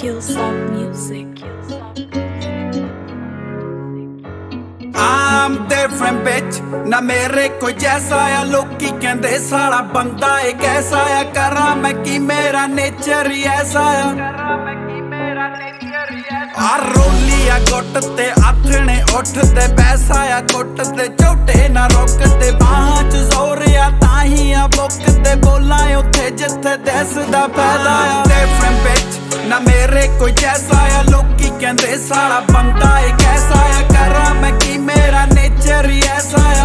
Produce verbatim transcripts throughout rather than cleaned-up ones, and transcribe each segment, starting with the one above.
Killsoft Music. I'm different bitch ना मेरे कोई जैसा या लोकी कहंदे साला बंदा ए कैसा या करा मैं कि मेरा नेचर ही ऐसा या आ रोलिया गुट ते आथने उठते पैसा या कुटते झोटे ना रोकते बाहां च जोर या ताही या बुकते बोलां उत्थे जिथे दसदा फायदा या different bitch ना मेरे कोई जैसा या लोकी कहंदे साला बंदा ए कैसा या करा मैं कि मेरा नेचर ही ऐसा या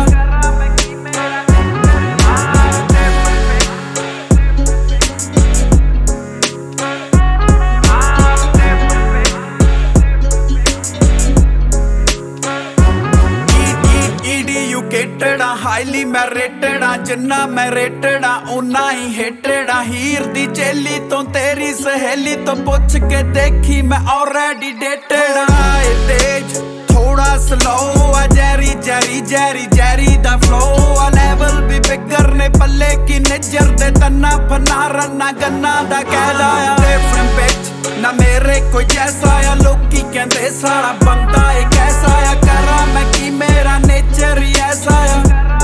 हाईली मैं रेटड़ा जिन्ना मैं रेटड़ा उन्ना ही हेटड़ा हीर दी चेली तो तेरी सहेली तो पुछ के देखी मैं ऑलरेडी डेटड़ा तेज थोड़ा स्लो आ जैरी जैरी जैरी जैरी दा फ्लो आ लेवल भी बिगर ने पल्ले की नजर दे तन्ना फना रन्ना गन्ना दा कहदा आ डिफरेंट बिच ना मेरे कोई जैसा या लोकी कहंदे साला बंदा ए कैसा या करा मैं कि मेरा नेचर ही ऐसा या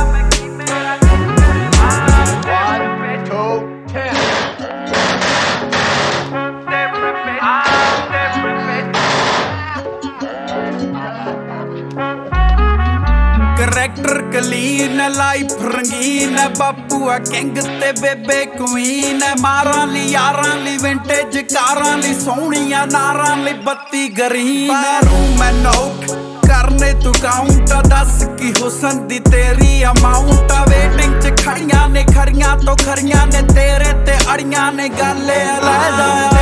करैक्टर क्लीन लाइफ रंगीन बापूआ किंग ते बेबे क्वीन मारां ली यारां ली विंटेज कारां ली सोहणियां नारां ली बत्ती ग्रीन रूम मैं नोट करने तू काउंट दस की हुसन दी तेरी अमाउंट वेटिंग च खड़ियां ने खरियां तो खरियां ने तेरे ते अड़ियां ने गल अलहदा